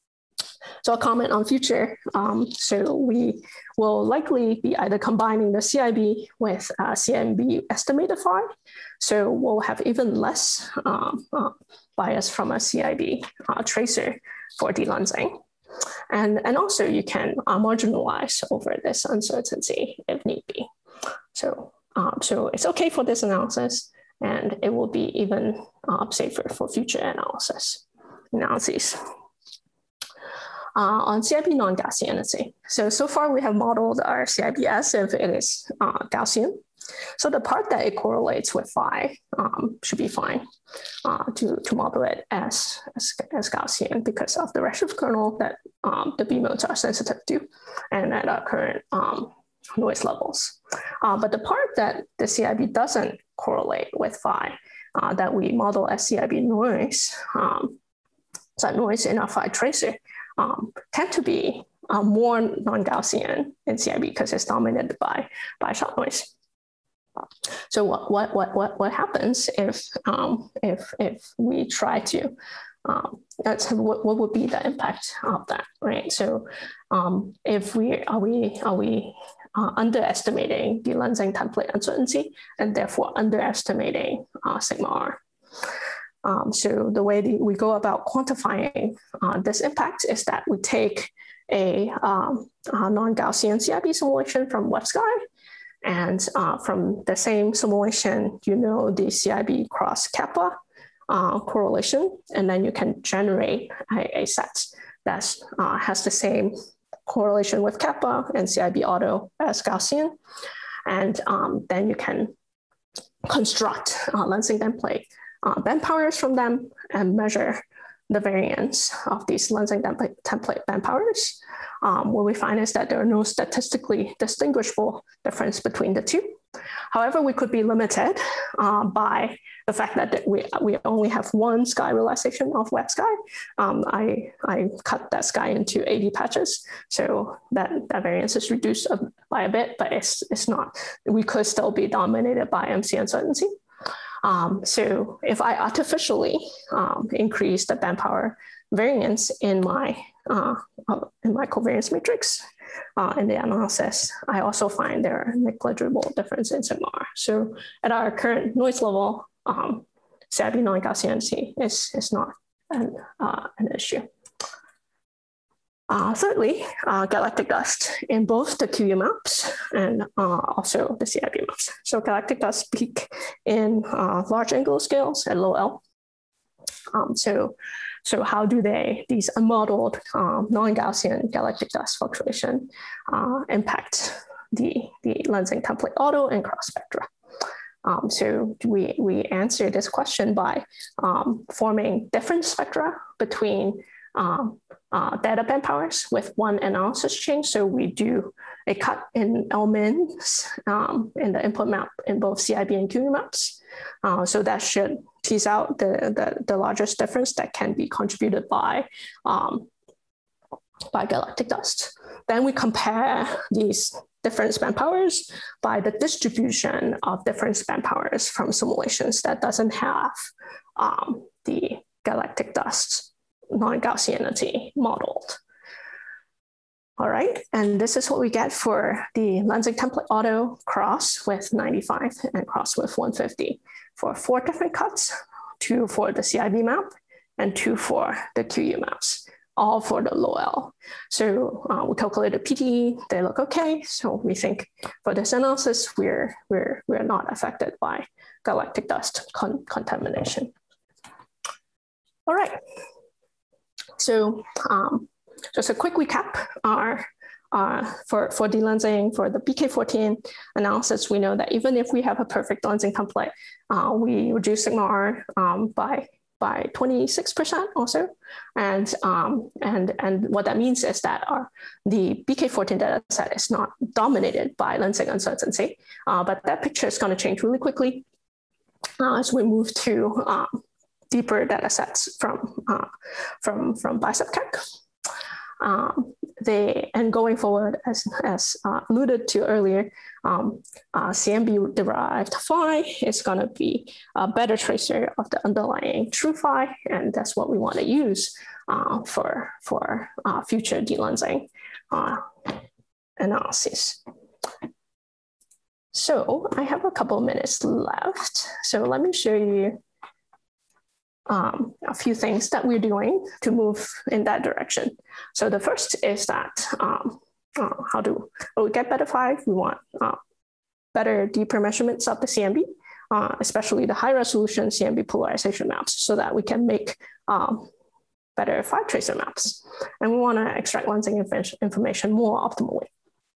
So I'll comment on future. Um, so we will likely be either combining the C I B with uh, C M B estimated phi. So we'll have even less um, uh, bias from a C I B uh, tracer for delensing. And, and also you can uh, marginalize over this uncertainty if need be. So, um, so it's okay for this analysis, and it will be even uh, safer for future analysis analyses. Uh, on C I B non-Gaussianity. So, so far we have modeled our C I B as if it is uh, Gaussian. So the part that it correlates with phi um, should be fine uh, to, to model it as, as, as Gaussian because of the redshift kernel that um, the B modes are sensitive to and at our current um, noise levels. Uh, but the part that the C I B doesn't correlate with phi uh, that we model as C I B noise, um, so noise in our phi tracer, Um, tend to be uh, more non-Gaussian in C I B because it's dominated by, by shot noise. So what what what what what happens if um, if if we try to um, that's what, what would be the impact of that, right? So um, if we are we are we uh, underestimating the lensing template uncertainty and therefore underestimating uh, sigma R. Um, so the way the, we go about quantifying uh, this impact is that we take a, um, a non-Gaussian C I B simulation from WebSky, and uh, from the same simulation, you know the C I B cross kappa uh, correlation, and then you can generate a, a set that uh, has the same correlation with kappa and C I B auto as Gaussian, and um, then you can construct uh, lensing template Uh, band powers from them and measure the variance of these lensing template, template band powers. Um, what we find is that there are no statistically distinguishable difference between the two. However, we could be limited uh, by the fact that we, we only have one sky realization of WebSky. Um, I, I cut that sky into eighty patches, so that, that variance is reduced by a bit, but it's, it's not, we could still be dominated by M C uncertainty. Um, so if I artificially um, increase the band power variance in my uh, in my covariance matrix uh, in the analysis, I also find there are negligible difference in sigma R. So at our current noise level, um, C I B non-Gaussianity is, is not an, uh, an issue. Uh, thirdly, uh, galactic dust in both the Q U maps and uh, also the C I B maps. So galactic dust peak in uh, large angle scales at low L. Um, so, so how do they, these unmodeled um, non-Gaussian galactic dust fluctuation uh, impact the, the lensing template auto and cross spectra? Um, so we, we answer this question by um, forming different spectra between um, uh, data band powers with one analysis change. So we do a cut in L mins um, in the input map in both C I B and Q U maps. Uh, so that should tease out the, the, the largest difference that can be contributed by, um, by galactic dust. Then we compare these different span powers by the distribution of different span powers from simulations that doesn't have um, the galactic dust non-Gaussianity modeled. All right, and this is what we get for the lensing template auto cross with ninety-five and cross with one fifty for four different cuts, two for the C I B map and two for the Q U maps, all for the low L. So uh, we calculated P T E, they look okay. So we think for this analysis, we're, we're, we're not affected by galactic dust con contamination. All right. So um, just a quick recap. Our, uh, for, for delensing, for the B K fourteen analysis, we know that even if we have a perfect lensing template, uh, we reduce sigma R um, by, by twenty-six percent also. And, um, and, and what that means is that our, the B K fourteen data set is not dominated by lensing uncertainty, uh, but that picture is going to change really quickly uh, as we move to um, deeper data sets from, uh, from, from bicep C A C. Um, they, and going forward, as, as uh, alluded to earlier, um, uh, C M B derived phi is going to be a better tracer of the underlying true phi, and that's what we want to use uh, for, for uh, future delensing uh, analysis. So I have a couple of minutes left. So let me show you Um, a few things that we're doing to move in that direction. So the first is that um, uh, how do we get better phi? We want uh, better, deeper measurements of the C M B, uh, especially the high resolution C M B polarization maps, so that we can make um, better phi tracer maps. And we want to extract lensing inf information more optimally.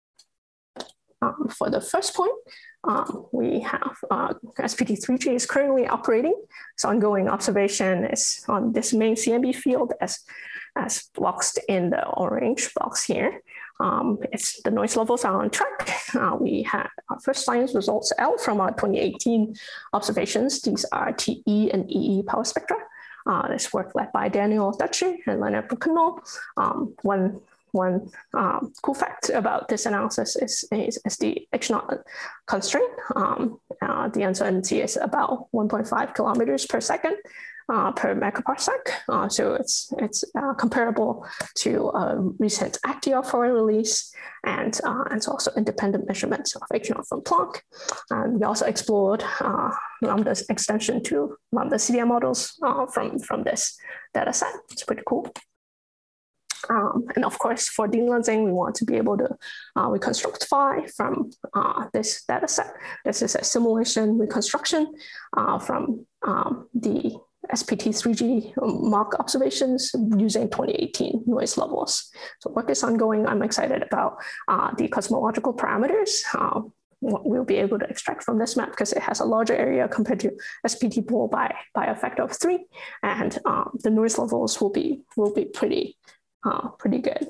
Um, for the first point, um, we have uh, S P T three G is currently operating. Its ongoing observation is on this main C M B field as, as boxed in the orange box here. Um, it's, the noise levels are on track. Uh, we had our first science results out from our twenty eighteen observations. These are T E and E E power spectra. Uh, this work led by Daniel Dutcher and Leonard Bruckner. Um, one One um, cool fact about this analysis is, is, is the H naught constraint. Um, uh, the uncertainty is about one point five kilometers per second uh, per megaparsec. Uh, so it's, it's uh, comparable to a recent Actio four release, and uh, it's also independent measurements of H naught from Planck. And we also explored uh, Lambda's extension to Lambda C D M models uh, from, from this data set. It's pretty cool. Um, and of course, for delensing, we want to be able to uh, reconstruct phi from uh, this data set. This is a simulation reconstruction uh, from um, the S P T three G mock observations using twenty eighteen noise levels. So work is ongoing. I'm excited about uh, the cosmological parameters. Uh, we'll be able to extract from this map because it has a larger area compared to S P T pool by, by a factor of three. And um, the noise levels will be, will be pretty Uh, pretty good.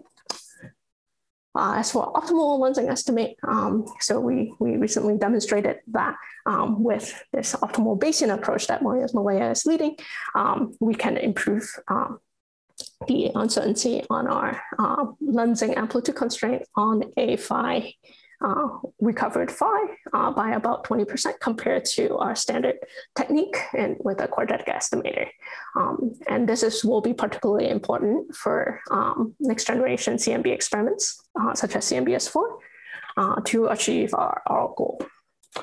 Uh, as for optimal lensing estimate, um, so we, we recently demonstrated that um, with this optimal Bayesian approach that Marius Malaya is leading, um, we can improve um, the uncertainty on our uh, lensing amplitude constraint on a phi uh, recovered phi uh, by about twenty percent compared to our standard technique and with a quadratic estimator. Um, and this is, will be particularly important for um, next generation C M B experiments, uh, such as C M B S four, uh, to achieve our, our goal.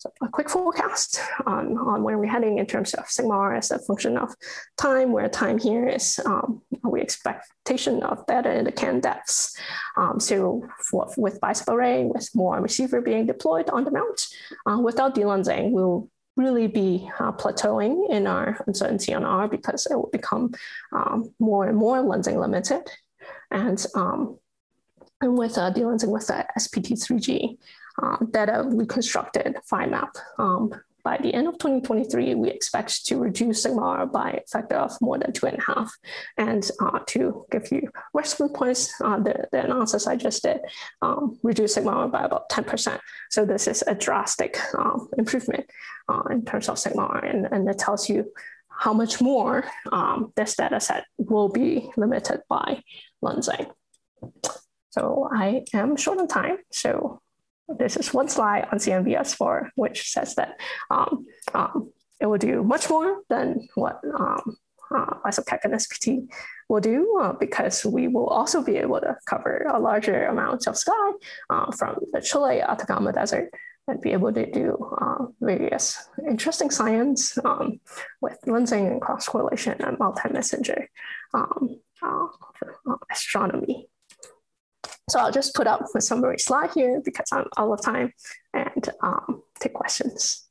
So a quick forecast on, on where we're heading in terms of sigma r as a function of time, where time here is um, we expectation of data in the CAN depths. Um, so for, with bicycle array, with more receiver being deployed on the mount, uh, without delensing, we'll really be uh, plateauing in our uncertainty on R because it will become um, more and more lensing limited. And, um, and with uh, delensing with the S P T three G, Uh, data reconstructed phi map. Um, by the end of twenty twenty-three, we expect to reduce sigma r by a factor of more than two and a half. And uh, to give you reference points, uh, the, the analysis I just did um, reduced sigma r by about ten percent. So this is a drastic um, improvement uh, in terms of sigma r, and, and it tells you how much more um, this data set will be limited by lensing. So I am short on time, so this is one slide on C M B S four, which says that um, um, it will do much more than what um, uh, IsoCAC and S P T will do, uh, because we will also be able to cover a larger amount of sky uh, from the Chile Atacama Desert and be able to do uh, various interesting science um, with lensing and cross-correlation and multi-messenger um, uh, astronomy. So I'll just put up a summary slide here because I'm out of time and um, take questions.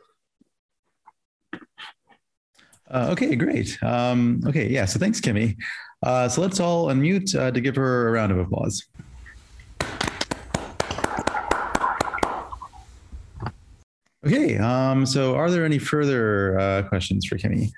Uh, okay, great. Um, okay, yeah, so thanks, Kimmy. Uh, so let's all unmute uh, to give her a round of applause. Okay, um, so are there any further uh, questions for Kimmy?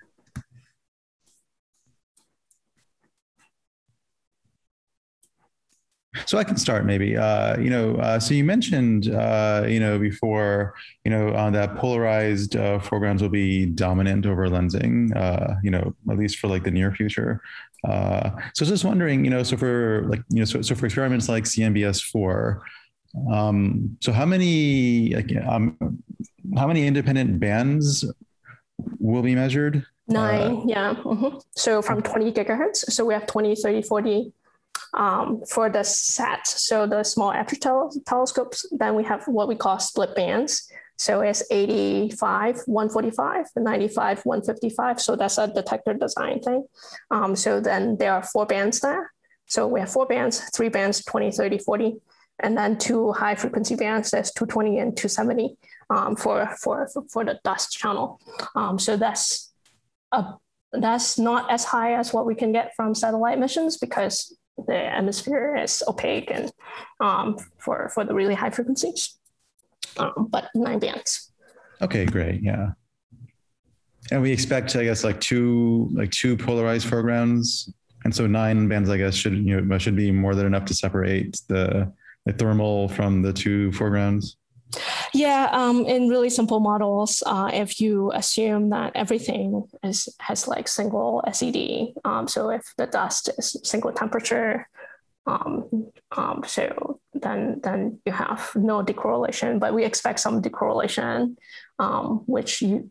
So I can start maybe, uh, you know, uh, so you mentioned, uh, you know, before, you know, uh, that polarized uh, foregrounds will be dominant over lensing, uh, you know, at least for like the near future. Uh, so I was just wondering, you know, so for like, you know, so, so for experiments like C M B S four, um, so how many, like, um, how many independent bands will be measured?
Nine,
uh,
yeah. Mm-hmm. So from twenty gigahertz, so we have twenty, thirty, forty. Um, for the S A T, so the small aperture tel telescopes, then we have what we call split bands. So it's eighty-five, one forty-five, ninety-five, one fifty-five. So that's a detector design thing. Um, so then there are four bands there. So we have four bands, three bands, twenty, thirty, forty, and then two high frequency bands, that's two twenty and two seventy um, for, for, for the dust channel. Um, so that's, a, that's not as high as what we can get from satellite missions because the atmosphere is opaque and um, for, for the really high frequencies, um, but nine bands.
Okay, great. Yeah. And we expect, I guess, like two, like two polarized foregrounds. And so nine bands, I guess, should, you know, should be more than enough to separate the, the thermal from the two foregrounds.
Yeah, um, in really simple models, uh, if you assume that everything is has like single S E D, um, so if the dust is single temperature, um, um, so then then you have no decorrelation, but we expect some decorrelation, um, which you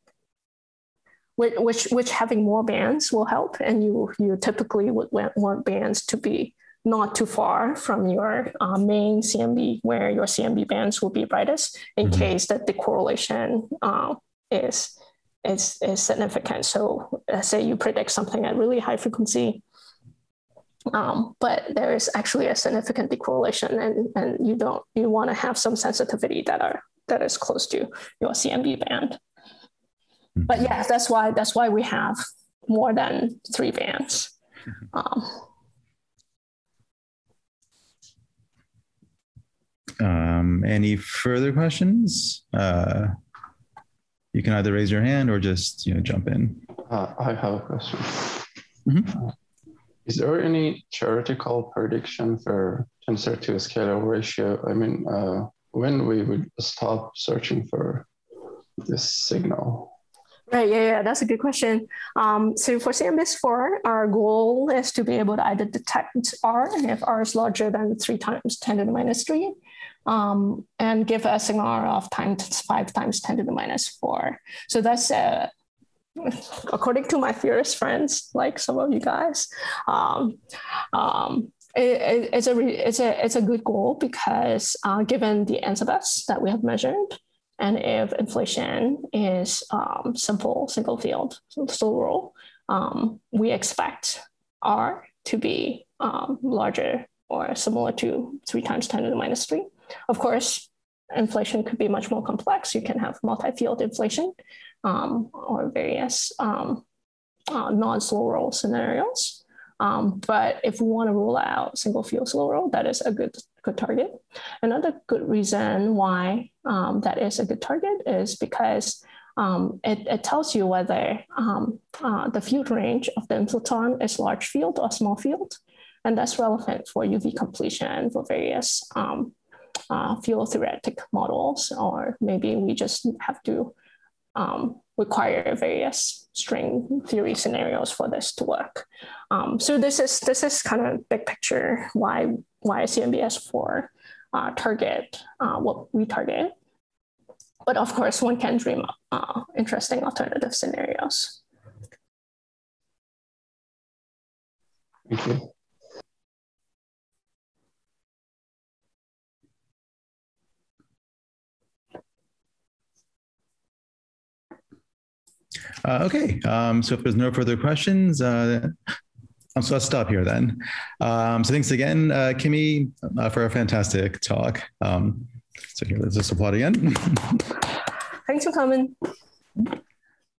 which which having more bands will help, and you you typically would want bands to be not too far from your uh, main C M B, where your C M B bands will be brightest, in mm-hmm. case that the correlation uh, is, is, is significant. So let's say you predict something at really high frequency, um, but there is actually a significant decorrelation, and, and you don't, you want to have some sensitivity that are that is close to your C M B band. Mm-hmm. But yeah, that's why that's why we have more than three bands. Mm-hmm. Um,
Um, any further questions? Uh, you can either raise your hand or just, you know, jump in.
Uh, I have a question.
Mm-hmm.
Uh, is there any theoretical prediction for tensor to scalar ratio? I mean, uh, when we would stop searching for this signal?
Right, yeah, yeah, that's a good question. Um, so for C M B S four, our goal is to be able to either detect R, if R is larger than three times ten to the minus three, um, and give a signal R of times five times ten to the minus four. So that's, uh, according to my theorist friends, like some of you guys, um, um, it, it, it's, a re, it's, a, it's a good goal because uh, given the N sub S that we have measured, And if inflation is um, simple, single field, slow roll, um, we expect R to be um, larger or similar to three times ten to the minus three. Of course, inflation could be much more complex. You can have multi-field inflation um, or various um, uh, non-slow roll scenarios. Um, but if we want to rule out single field slow roll, that is a good, good target. Another good reason why um, that is a good target is because um, it, it tells you whether um, uh, the field range of the inflaton is large field or small field. And that's relevant for U V completion for various um, uh, field theoretic models, or maybe we just have to um, require various string theory scenarios for this to work. Um, so this is this is kind of big picture why why C M B S four uh, target uh, what we target. But of course, one can dream up uh, interesting alternative scenarios.
Thank you.
Uh, okay, um, so if there's no further questions, uh, so let's stop here then. Um, so thanks again, uh, Kimmy, uh, for a fantastic talk. Um, so here, let's just applaud again.
Thanks for coming.